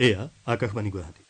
এয়া আকাশবাণী গুৱাহাটী।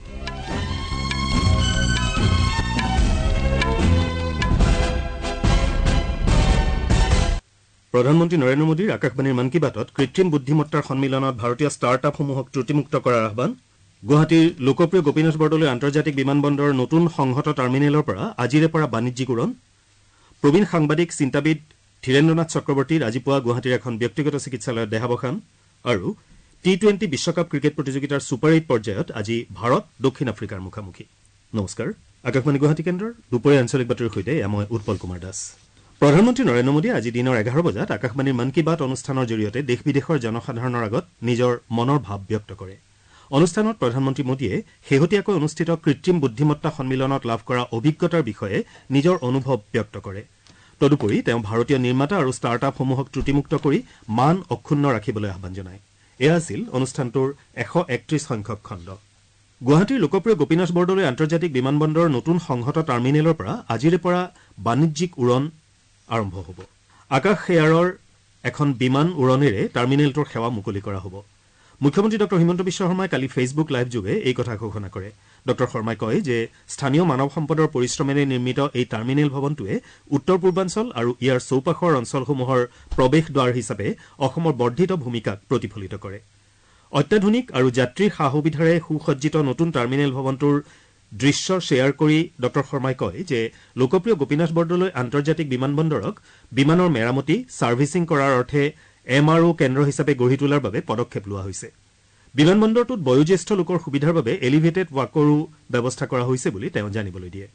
প্ৰধানমন্ত্ৰী নৰেন্দ্ৰ মোদীৰ আকাশবাণীৰ মন কী বাতত কৃত্ৰিম বুদ্ধিমত্তাৰ সন্মিলনত ভাৰতীয় ষ্টাৰ্টআপসমূহক ত্ৰুটিমুক্ত কৰাৰ আহ্বান। গুৱাহাটীৰ লোকপ্ৰিয় গোপীনাথ বৰদলৈ আন্তৰ্জাতিক বিমানবন্দৰৰ নতুন সংহত টাৰ্মিনেলৰ পৰা আজিৰে পৰা বাণিজ্যিক উৰণ। প্ৰবীণ সাংবাদিক চিন্তাবিদ ধীৰেন্দ্ৰনাথ চক্ৰৱৰ্তীৰ আজি পুৱা গুৱাহাটীৰ এখন ব্যক্তিগত চিকিৎসালয়ত দেহাৱসান। আৰু T20 বিশ্বকাপ ক্ৰিকেট প্ৰতিযোগিতাৰ ছুপাৰ 8 পৰ্যায়ত আজি ভাৰত দক্ষিণ আফ্ৰিকাৰ মুখামুখি। নমস্কাৰ। আকাশবাণী গুৱাহাটী কেন্দ্ৰৰ দুপৰীয়া আঞ্চলিক বাতৰিৰ সৈতে মই উৎপল কুমাৰ দাস। প্ৰধানমন্ত্ৰী নৰেন্দ্ৰ মোদীয়ে আজি দিনৰ 11 বজাত আকাশবাণীৰ মন কী বাত অনুষ্ঠানৰ জৰিয়তে দেশ বিদেশৰ জনসাধাৰণৰ আগত নিজৰ মনৰ ভাৱ ব্যক্ত কৰে। অনুষ্ঠানত প্ৰধানমন্ত্ৰী মোদীয়ে শেহতীয়াকৈ অনুষ্ঠিত কৃত্ৰিম বুদ্ধিমত্তা সন্মিলনত লাভ কৰা অভিজ্ঞতাৰ বিষয়ে নিজৰ অনুভৱ ব্যক্ত কৰে। তদুপৰি তেওঁ ভাৰতীয় নিৰ্মাতা আৰু ষ্টাৰ্টআপসমূহক ত্ৰুটিমুক্ত কৰি মান অক্ষুণ্ণ ৰাখিবলৈ আহ্বান জনায়। এয়া আছিল অনুষ্ঠানটোৰ 131 সংখ্যক খণ্ড। গুৱাহাটীৰ লোকপ্ৰিয় গোপীনাথ বৰদলৈ আন্তৰ্জাতিক বিমানবন্দৰৰ নতুন সংহত টাৰ্মিনেলৰ পৰা আজিৰে পৰা বাণিজ্যিক উৰণ আৰম্ভ হ'ব। আকাশ এয়াৰৰ এখন বিমান উৰণেৰে টাৰ্মিনেলটোৰ সেৱা মুকলি কৰা হ'ব। মুখ্যমন্ত্ৰী ডঃ হিমন্ত বিশ্ব শৰ্মাই কালি ফেচবুক লাইভ যোগে এই কথা ঘোষণা কৰে। ডঃ শৰ্মাই কয় যে স্থানীয় মানৱ সম্পদৰ পৰিশ্ৰমেৰে নিৰ্মিত এই টাৰ্মিনেল ভৱনটোৱে উত্তৰ পূৰ্বাঞ্চল আৰু ইয়াৰ চৌপাশৰ অঞ্চলসমূহৰ প্ৰৱেশ দ্বাৰ হিচাপে অসমৰ বৰ্ধিত ভূমিকাক প্ৰতিফলিত কৰে। অত্যাধুনিক আৰু যাত্ৰীৰ সা সুবিধাৰে সুসজ্জিত নতুন টাৰ্মিনেল ভৱনটোৰ দৃশ্য শ্বেয়াৰ কৰি ডঃ শৰ্মাই কয় যে লোকপ্ৰিয় গোপীনাথ বৰদলৈ আন্তৰ্জাতিক বিমানবন্দৰক বিমানৰ মেৰামতি ছাৰ্ভিচিং কৰাৰ অৰ্থে MRO কেন্দ্ৰ হিচাপে গঢ়ি তোলাৰ বাবে পদক্ষেপ লোৱা হৈছে। বিমানবন্দৰটোত বয়োজ্যেষ্ঠ লোকৰ সুবিধাৰ বাবে এলিভেটেড ৱাকৰো ব্যৱস্থা কৰা হৈছে বুলি তেওঁ জানিবলৈ দিয়ে।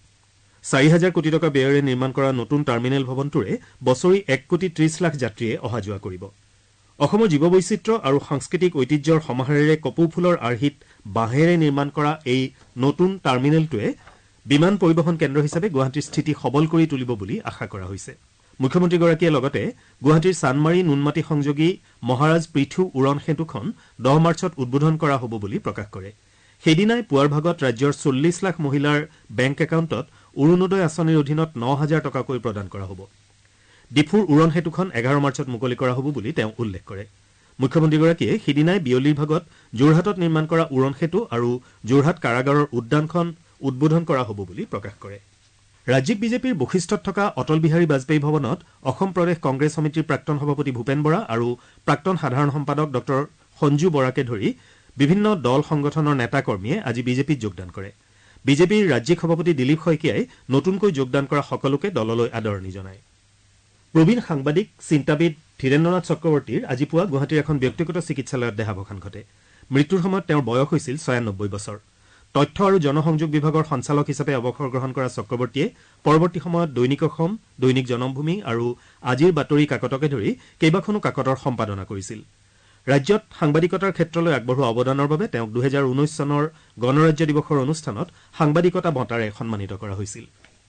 4,000 কোটি টকা ব্যয়েৰে নিৰ্মাণ কৰা নতুন টাৰ্মিনেল ভৱনটোৰে বছৰি 1,30,00,000 যাত্ৰীয়ে অহা যোৱা কৰিব। অসমৰ জীৱ বৈচিত্ৰ্য আৰু সাংস্কৃতিক ঐতিহ্যৰ সমাহাৰেৰে কপৌ ফুলৰ আৰ্হিত বাঁহেৰে নিৰ্মাণ কৰা এই নতুন টাৰ্মিনেলটোৱে বিমান পৰিবহণ কেন্দ্ৰ হিচাপে গুৱাহাটীৰ স্থিতি সবল কৰি তুলিব বুলি আশা কৰা হৈছে। মুখ্যমন্ত্ৰীগৰাকীয়ে লগতে গুৱাহাটীৰ চানমাৰী নুনমাটি সংযোগী মহাৰাজ পৃথু উৰণ সেতুখন 10 মাৰ্চত উদ্বোধন কৰা হ'ব বুলি প্ৰকাশ কৰে। সেইদিনাই পুৱাৰ ভাগত ৰাজ্যৰ 40 লাখ মহিলাৰ বেংক একাউণ্টত অৰুণোদয় আঁচনিৰ অধীনত 9,000 টকাকৈ প্ৰদান কৰা হ'ব। ডিফুৰ উৰণ সেতুখন 11 মাৰ্চত মুকলি কৰা হ'ব বুলি তেওঁ উল্লেখ কৰে। মুখ্যমন্ত্ৰীগৰাকীয়ে সিদিনাই বিয়লিৰ ভাগত যোৰহাটত নিৰ্মাণ কৰা উৰণ সেতু আৰু যোৰহাট কাৰাগাৰৰ উদ্যানখন উদ্বোধন কৰা হ'ব বুলি প্ৰকাশ কৰে। ৰাজ্যিক বিজেপিৰ বশিষ্ঠত থকা অটল বিহাৰী বাজপেয়ী ভৱনত অসম প্ৰদেশ কংগ্ৰেছ সমিতিৰ প্ৰাক্তন সভাপতি ভূপেন বৰা আৰু প্ৰাক্তন সাধাৰণ সম্পাদক ডঃ সঞ্জু বৰাকে ধৰি বিভিন্ন দল সংগঠনৰ নেতাকৰ্মীয়ে আজি বিজেপিত যোগদান কৰে। বিজেপিৰ ৰাজ্যিক সভাপতি দিলীপ শইকীয়াই নতুনকৈ যোগদান কৰা সকলোকে দললৈ আদৰণি জনায়। প্ৰবীণ সাংবাদিক চিন্তাবিদ ধীৰেন্দ্ৰনাথ চক্ৰৱৰ্তীৰ আজি পুৱা গুৱাহাটীৰ এখন ব্যক্তিগত চিকিৎসালয়ত দেহাৱসান ঘটে। মৃত্যুৰ সময়ত তেওঁৰ বয়স হৈছিল 96 বছৰ। তথ্য আৰু জনসংযোগ বিভাগৰ সঞ্চালক হিচাপে অৱসৰ গ্ৰহণ কৰা চক্ৰৱৰ্তীয়ে পৰৱৰ্তী সময়ত দৈনিক অসম, দৈনিক জনমভূমি আৰু আজিৰ বাতৰি কাকতকে ধৰি কেইবাখনো কাকতৰ সম্পাদনা কৰিছিল। ৰাজ্যত সাংবাদিকতাৰ ক্ষেত্ৰলৈ আগবঢ়োৱা অৱদানৰ বাবে তেওঁক 2019 চনৰ গণৰাজ্য দিৱসৰ অনুষ্ঠানত সাংবাদিকতা বঁটাৰে সন্মানিত কৰা হৈছিল।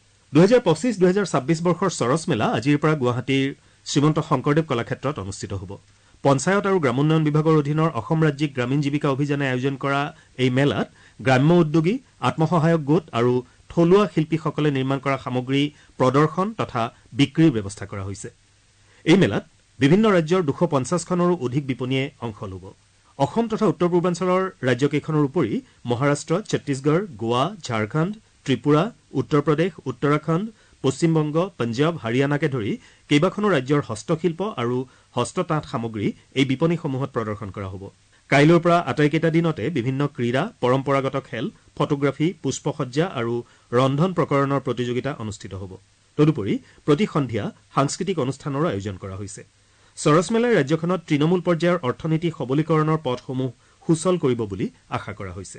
2025-2026 বৰ্ষৰ সৰস মেলা আজিৰ পৰা গুৱাহাটীৰ শ্ৰীমন্ত শংকৰদেৱ কলাক্ষেত্ৰত অনুষ্ঠিত হ'ব। পঞ্চায়ত আৰু গ্ৰামোন্নয়ন বিভাগৰ অধীনৰ অসম ৰাজ্যিক গ্ৰামীণ জীৱিকা অভিযানে আয়োজন কৰা এই মেলাত গ্ৰাম্য উদ্যোগী, আত্মসহায়ক গোট আৰু থলুৱা শিল্পীসকলে নিৰ্মাণ কৰা সামগ্ৰী প্ৰদৰ্শন তথা বিক্ৰীৰ ব্যৱস্থা কৰা হৈছে। এই মেলাত বিভিন্ন ৰাজ্যৰ 250খনৰো অধিক বিপণীয়ে অংশ ল'ব। অসম তথা উত্তৰ পূৰ্বাঞ্চলৰ ৰাজ্যকেইখনৰ উপৰি মহাৰাষ্ট্ৰ, ছত্তীশগড়, গোৱা, ঝাৰখণ্ড, ত্ৰিপুৰা, উত্তৰ প্ৰদেশ, উত্তৰাখণ্ড, পশ্চিমবংগ, পঞ্জাৱ, হাৰিয়ানাকে ধৰি কেইবাখনো ৰাজ্যৰ হস্তশিল্প আৰু হস্ততাঁত সামগ্ৰী এই বিপণীসমূহত প্ৰদৰ্শন কৰা হ'ব। কাইলৈৰ পৰা আটাইকেইটা দিনতে বিভিন্ন ক্ৰীড়া, পৰম্পৰাগত খেল, ফটোগ্ৰাফী, পুষ্পসজ্জা আৰু ৰন্ধন প্ৰকৰণৰ প্ৰতিযোগিতা অনুষ্ঠিত হ'ব। তদুপৰি প্ৰতি সন্ধিয়া সাংস্কৃতিক অনুষ্ঠানৰো আয়োজন কৰা হৈছে। সৰস মেলাই ৰাজ্যখনত তৃণমূল পৰ্যায়ৰ অৰ্থনীতি সবলীকৰণৰ পথসমূহ সুচল কৰিব বুলি আশা কৰা হৈছে।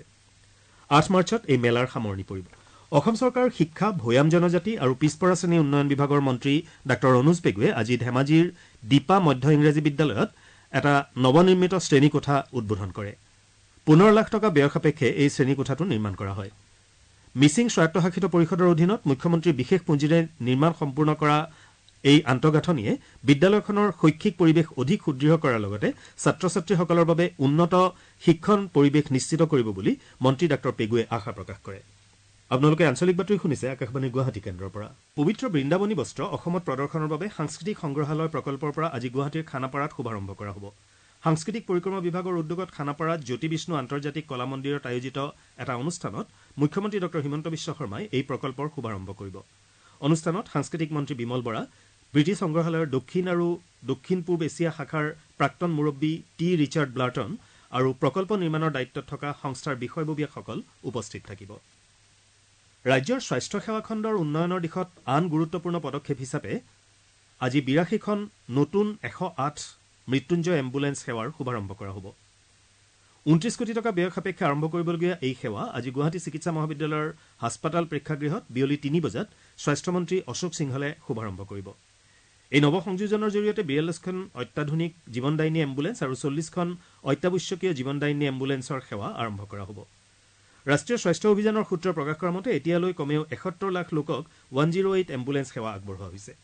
8 মাৰ্চত এই মেলাৰ সামৰণি পৰিব। অসম চৰকাৰৰ শিক্ষা, ভৈয়াম জনজাতি আৰু পিছপৰা শ্ৰেণী উন্নয়ন বিভাগৰ মন্ত্ৰী ডাঃ অনুজ পেগুৱে আজি ধেমাজিৰ দীপা মধ্য ইংৰাজী বিদ্যালয়ত এটা নৱনিৰ্মিত শ্ৰেণীকোঠা উদ্বোধন কৰে। 15 লাখ টকা ব্যয় সাপেক্ষে এই শ্ৰেণীকোঠাটো নিৰ্মাণ কৰা হয়। মিচিং স্বায়ত্তশাসিত পৰিষদৰ অধীনত মুখ্যমন্ত্ৰীৰ বিশেষ পুঁজিৰে নিৰ্মাণ সম্পূৰ্ণ কৰা এই আন্তঃগাঁথনিয়ে বিদ্যালয়খনৰ শৈক্ষিক পৰিৱেশ অধিক সুদৃঢ় কৰাৰ লগতে ছাত্ৰ ছাত্ৰীসকলৰ বাবে উন্নত শিক্ষণ পৰিৱেশ নিশ্চিত কৰিব বুলি মন্ত্ৰী ডাঃ পেগুৱে আশা প্ৰকাশ কৰে। আপোনালোকে আঞ্চলিক বাতৰি শুনিছে আকাশবাণী গুৱাহাটী কেন্দ্ৰৰ পৰা। পবিত্ৰ বৃন্দাবনী বস্ত্ৰ অসমত প্ৰদৰ্শনৰ বাবে সাংস্কৃতিক সংগ্ৰহালয় প্ৰকল্পৰ পৰা আজি গুৱাহাটীৰ খানাপাৰাত শুভাৰম্ভ কৰা হ'ব। সাংস্কৃতিক পৰিক্ৰমা বিভাগৰ উদ্যোগত খানাপাৰাত জ্যোতি বিষ্ণু আন্তৰ্জাতিক কলা মন্দিৰত আয়োজিত এটা অনুষ্ঠানত মুখ্যমন্ত্ৰী ডঃ হিমন্ত বিশ্ব শৰ্মাই এই প্ৰকল্পৰ শুভাৰম্ভ কৰিব। অনুষ্ঠানত সাংস্কৃতিক মন্ত্ৰী বিমল বৰা, ব্ৰিটিছ সংগ্ৰহালয়ৰ দক্ষিণ আৰু দক্ষিণ পূব এছিয়া শাখাৰ প্ৰাক্তন মুৰব্বী টি ৰিচাৰ্ড ব্লাৰ্টন আৰু প্ৰকল্প নিৰ্মাণৰ দায়িত্বত থকা সংস্থাৰ বিষয়ববীয়াসকল উপস্থিত থাকিব। ৰাজ্যৰ স্বাস্থ্য সেৱা খণ্ডৰ উন্নয়নৰ দিশত আন গুৰুত্বপূৰ্ণ পদক্ষেপ হিচাপে আজি ৮২খন নতুন ১০৮ মৃত্যুঞ্জয় এম্বুলেন্স সেৱাৰ শুভাৰম্ভ কৰা হ'ব। ২৯ কোটি টকা ব্যয় সাপেক্ষে আৰম্ভ কৰিবলগীয়া এই সেৱা আজি গুৱাহাটী চিকিৎসা মহাবিদ্যালয়ৰ হাস্পাতাল প্ৰেক্ষাগৃহত বিয়লি ৩ বজাত স্বাস্থ্যমন্ত্ৰী অশোক সিংহলে শুভাৰম্ভ কৰিব। এই নৱ সংযোজনৰ জৰিয়তে ৪২খন অত্যাধুনিক জীৱনদায়িনী এম্বুলেন্স আৰু ৪০খন অত্যাৱশ্যকীয় জীৱনদায়িনী এম্বুলেন্সৰ সেৱা আৰম্ভ কৰা হ'ব। ৰাষ্ট্ৰীয় স্বাস্থ্য অভিযানৰ সূত্ৰই প্ৰকাশ কৰা মতে এতিয়ালৈ কমেও ৭১ লাখ লোকক 108 এম্বুলেন্স সেৱা আগবঢ়োৱা হৈছে।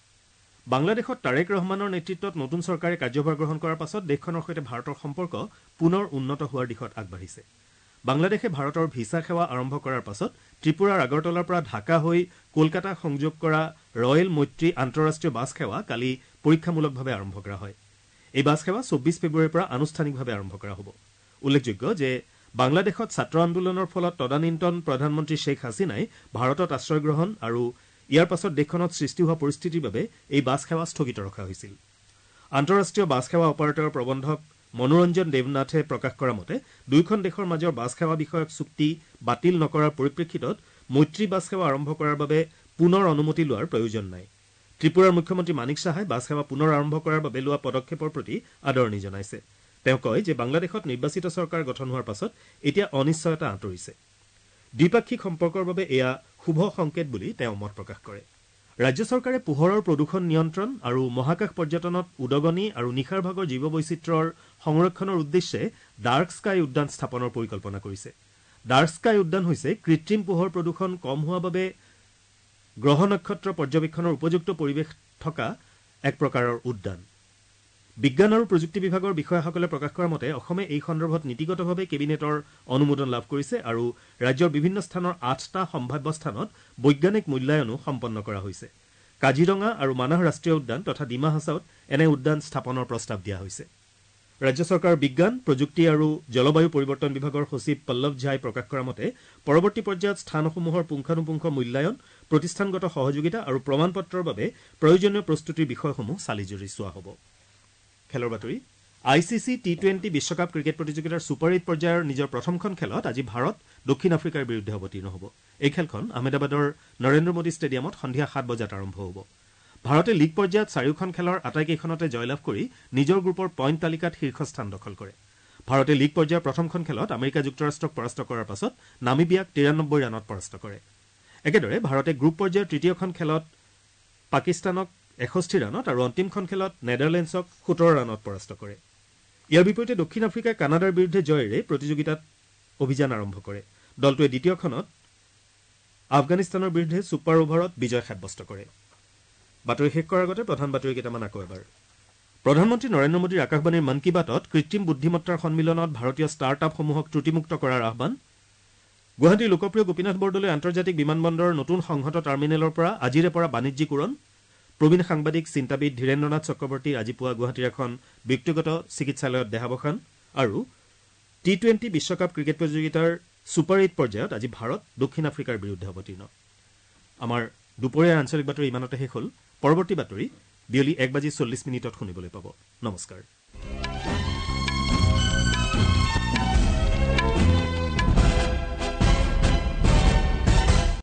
বাংলাদেশত তাৰেক ৰহমানৰ নেতৃত্বত নতুন চৰকাৰে কাৰ্যভাৰ গ্ৰহণ কৰাৰ পাছত দেশখনৰ সৈতে ভাৰতৰ সম্পৰ্ক পুনৰ উন্নত হোৱাৰ দিশত আগবাঢ়িছে। বাংলাদেশে ভাৰতৰ ভিছা সেৱা আৰম্ভ কৰাৰ পাছত ত্ৰিপুৰাৰ আগৰতলাৰ পৰা ঢাকা হৈ কলকাতা সংযোগ কৰা ৰয়েল মৈত্ৰী আন্তঃৰাষ্ট্ৰীয় বাছ সেৱা কালি পৰীক্ষামূলকভাৱে আৰম্ভ কৰা হয়। এই বাছ সেৱা ২৪ ফেব্ৰুৱাৰীৰ পৰা আনুষ্ঠানিকভাৱে আৰম্ভ কৰা হ'ব। উল্লেখযোগ্য যে বাংলাদেশত ছাত্ৰ আন্দোলনৰ ফলত তদানীন্তন প্ৰধানমন্ত্ৰী শ্বেখ হাছিনাই ভাৰতত আশ্ৰয় গ্ৰহণ আৰু ইয়াৰ পাছত দেশখনত সৃষ্টি হোৱা পৰিস্থিতিৰ বাবে এই বাছ সেৱা স্থগিত ৰখা হৈছিল। আন্তঃৰাষ্ট্ৰীয় বাছ সেৱা অপাৰেটৰৰ প্ৰবন্ধক মনোৰঞ্জন দেৱনাথে প্ৰকাশ কৰা মতে দুয়োখন দেশৰ মাজৰ বাছ সেৱা বিষয়ক চুক্তি বাতিল নকৰাৰ পৰিপ্ৰেক্ষিতত মৈত্ৰী বাছ সেৱা আৰম্ভ কৰাৰ বাবে পুনৰ অনুমতি লোৱাৰ প্ৰয়োজন নাই। ত্ৰিপুৰাৰ মুখ্যমন্ত্ৰী মানিক সাহাই বাছ সেৱা পুনৰ আৰম্ভ কৰাৰ বাবে লোৱা পদক্ষেপৰ প্ৰতি আদৰণি জনাইছে। তেওঁ কয় যে বাংলাদেশত নিৰ্বাচিত চৰকাৰ গঠন হোৱাৰ পাছত এতিয়া অনিশ্চয়তা আঁতৰিছে। দ্বিপাক্ষিক সম্পৰ্কৰ বাবে এয়া শুভ সংকেত বুলি তেওঁ মত প্ৰকাশ কৰে। ৰাজ্য চৰকাৰে পোহৰৰ প্ৰদূষণ নিয়ন্ত্ৰণ আৰু মহাকাশ পৰ্যটনত উদগনি আৰু নিশাৰ ভাগৰ জীৱ বৈচিত্ৰ্যৰ সংৰক্ষণৰ উদ্দেশ্যে ডাৰ্ক স্কাই উদ্যান স্থাপনৰ পৰিকল্পনা কৰিছে। ডাৰ্ক স্কাই উদ্যান হৈছে কৃত্ৰিম পোহৰ প্ৰদূষণ কম হোৱা বাবে গ্ৰহ নক্ষত্ৰ পৰ্যবেক্ষণৰ উপযুক্ত পৰিৱেশ থকা এক প্ৰকাৰৰ উদ্যান। বিজ্ঞান আৰু প্ৰযুক্তি বিভাগৰ বিষয়াসকলে প্ৰকাশ কৰা মতে অসমে এই সন্দৰ্ভত নীতিগতভাৱে কেবিনেটৰ অনুমোদন লাভ কৰিছে আৰু ৰাজ্যৰ বিভিন্ন স্থানৰ ৮টা সম্ভাৱ্য স্থানত বৈজ্ঞানিক মূল্যায়নো সম্পন্ন কৰা হৈছে। কাজিৰঙা আৰু মানাহ ৰাষ্ট্ৰীয় উদ্যান তথা ডিমা হাছাওত এনে উদ্যান স্থাপনৰ প্ৰস্তাৱ দিয়া হৈছে। ৰাজ্য চৰকাৰৰ বিজ্ঞান প্ৰযুক্তি আৰু জলবায়ু পৰিৱৰ্তন বিভাগৰ সচিব পল্লৱ ঝাই প্ৰকাশ কৰা মতে পৰৱৰ্তী পৰ্যায়ত স্থানসমূহৰ পুংখানুপুংখ মূল্যায়ন, প্ৰতিষ্ঠানগত সহযোগিতা আৰু প্ৰমাণ পত্ৰৰ বাবে প্ৰয়োজনীয় প্ৰস্তুতিৰ বিষয়সমূহ চালিজাৰি চোৱা হ'ব। খেলৰ বাতৰি ICC T20 বিশ্বকাপ ক্ৰিকেট প্ৰতিযোগিতাৰ ছুপাৰ ৮ পৰ্যায়ৰ নিজৰ প্ৰথমখন খেলত আজি ভাৰত দক্ষিণ আফ্ৰিকাৰ বিৰুদ্ধে অৱতীৰ্ণ হ'ব। এই খেলখন আহমেদাবাদৰ নৰেন্দ্ৰ মোদী ষ্টেডিয়ামত সন্ধিয়া ৭ বজাত আৰম্ভ হ'ব। ভাৰতে লীগ পৰ্যায়ত 4খন খেলৰ আটাইকেইখনতে জয়লাভ কৰি নিজৰ গ্ৰুপৰ পইণ্ট তালিকাত শীৰ্ষস্থান দখল কৰে। ভাৰতে লীগ পৰ্যায়ৰ প্ৰথমখন খেলত আমেৰিকা যুক্তৰাষ্ট্ৰক পৰাস্ত কৰাৰ পাছত নামিবিয়াক ৯৩ ৰানত পৰাস্ত কৰে। একেদৰে ভাৰতে গ্ৰুপ পৰ্যায়ৰ তৃতীয়খন খেলত পাকিস্তানক ৬১ ৰানত আৰু অন্তিমখন খেলত নেদাৰলেণ্ডছক ১৭ ৰানত পৰাস্ত কৰে। ইয়াৰ বিপৰীতে দক্ষিণ আফ্ৰিকাই কানাডাৰ বিৰুদ্ধে জয়েৰে প্ৰতিযোগিতাত অভিযান আৰম্ভ কৰে। দলটোৱে দ্বিতীয়খনত আফগানিস্তানৰ বিৰুদ্ধে ছুপাৰ অভাৰত বিজয় সাব্যস্ত কৰে। বাতৰি শেষ কৰাৰ আগতে প্ৰধান বাতৰি কেইটামান আকৌ এবাৰ। প্ৰধানমন্ত্ৰী নৰেন্দ্ৰ মোদীৰ আকাশবাণীৰ মন কী বাতত কৃত্ৰিম বুদ্ধিমত্তাৰ সন্মিলনত ভাৰতীয় ষ্টাৰ্টআপসমূহক ত্ৰুটিমুক্ত কৰাৰ আহ্বান। গুৱাহাটীৰ লোকপ্ৰিয় গোপীনাথ বৰদলৈ আন্তৰ্জাতিক বিমানবন্দৰৰ নতুন সংহত টাৰ্মিনেলৰ পৰা আজিৰে পৰা বাণিজ্যিক উৰণ। প্ৰবীণ সাংবাদিক চিন্তাবিদ ধীৰেন্দ্ৰনাথ চক্ৰৱৰ্তী আজি পুৱা গুৱাহাটীৰ এখন ব্যক্তিগত চিকিৎসালয়ত দেহাৱসান। আৰু T20 বিশ্বকাপ ক্ৰিকেট প্ৰতিযোগিতাৰ ছুপাৰ ৮ পৰ্যায়ত আজি ভাৰত দক্ষিণ আফ্ৰিকাৰ বিৰুদ্ধে অৱতীৰ্ণ। আমাৰ দুপৰীয়াৰ আঞ্চলিক বাতৰি ইমানতে শেষ হ'ল। পৰৱৰ্তী বাতৰি বিয়লি ১:৪০ শুনিবলৈ পাব। নমস্কাৰ।